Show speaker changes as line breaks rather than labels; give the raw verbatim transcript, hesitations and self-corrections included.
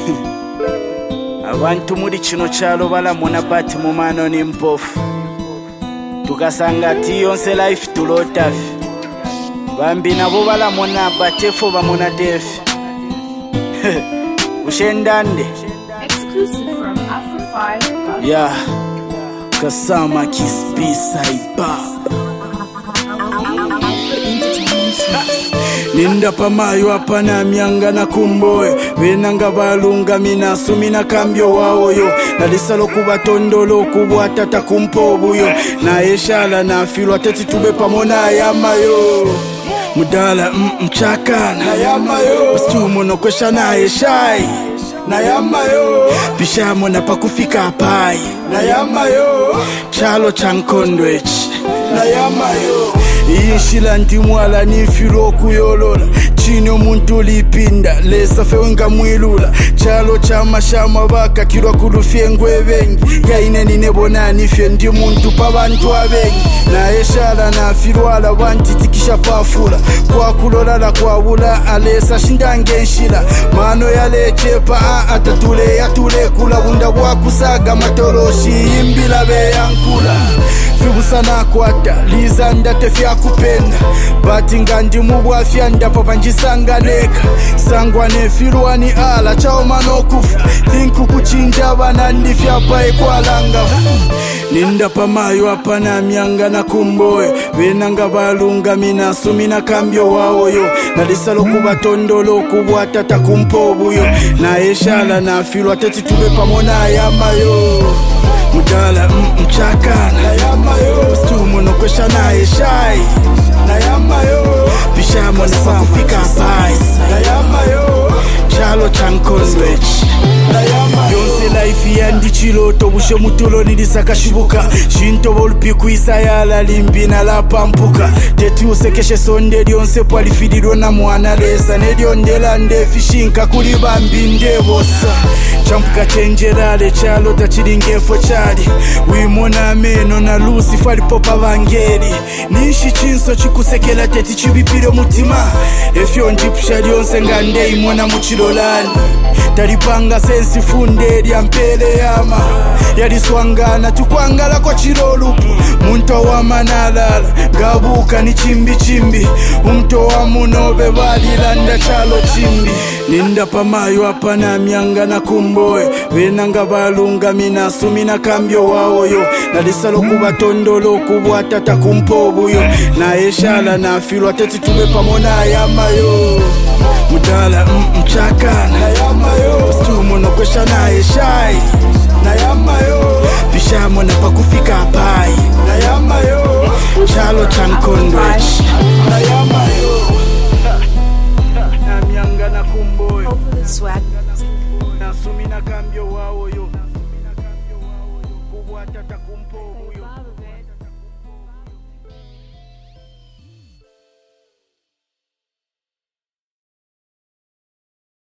Abantu muri kino kyalo balamuna bati mu mano n'impofu tukasanga ati yonse life tulotafi bambi nabo balamuna batefo bamuna defi ushendande
Exclusive from Afro five.
yeah Kasama Kiss B-side bar Ninda pamayo hapa na mianga na kumboe Venanga balunga mina sumina kambyo waoyo Nalisalo kuba tondolo kubwa tata kumpobuyo Na eshala na filo ateti tube pamona ayamayo Mudala mchaka na yamayo Ustumu no kwesha na eshai na yamayo Pishamo na pakufika apai na yamayo Chalo chankondwechi na yamayo Ishila ntimwala nifilo kuyolola Chino muntu lipinda Lesa fewenga mwilula Chalo chama shama baka Kilwa kulufie ngwe bengi Gaine ninebona nifye ndi muntu pa bantu abengi Na eshala na filwala Wanti tikisha pafula Kwa kulola la kwa wula Alesa shindange nshila Mano yale chepa A atatule ya tule kula Wunda wakusaga matoloshi Imbila be yankula Fibusa na kwata Liza ndate fya kupenda Bati ngandi mubwafya ndapa panjisanga neka Sangwa nefilwa ni ala chao manokufu Thinku kuchinja banandi fya pae kwa langa Ninda pamayo hapa na mianga na kumboe Venanga balunga mina sumina kambyo waoyo Nalisalo kuba tondolo kubwa tata kumpobuyo Na eshala na filwa teti tube pamona ayamayo Mudala mchaka na yamayo Ustumu no kwesha na eshai na yamayo Pishamo na pakufika apai na yamayo Chalo chankondwechi na yamayo Yonse life yandi chiloto Bushe mutulo nilisaka shibuka Shinto volpi kuisa yala limbi na la pampuka Teti usekeshe sonde Yonse pwali fidiro na mwana lesa Nedio ndela ndefi shinka kulibambi ndebosa Champuka chenjerale chalo tachilingefo chali Wimona meno na lusi fali popa vangeli Nishi chinso chikusekela teti chibipire mutima Efyo njipusha lyonse ngande imona muchilolani Talipanga sensi funde lya mpele yama Yaliswangana tukwangala kwa chilolupu Muntu wa manalala Gabuka ni chimbi chimbi Umto wa munobe balilanda chalo chimbi Ninda pamayo hapa na mianga na kumboe Venanga balunga mina sumina kambyo waoyo Nalisalo kuba tondolo kubwa tata kumpobuyo Na eshala na filwa teti tube pamona ayamayo Mudala mchaka na yamayo Ustumu no kwesha na eshai na yamayo Pishamo na pakufika apai na yamayo Chalo chankondwechi na yamayo Na mianga na kumboe
Swag.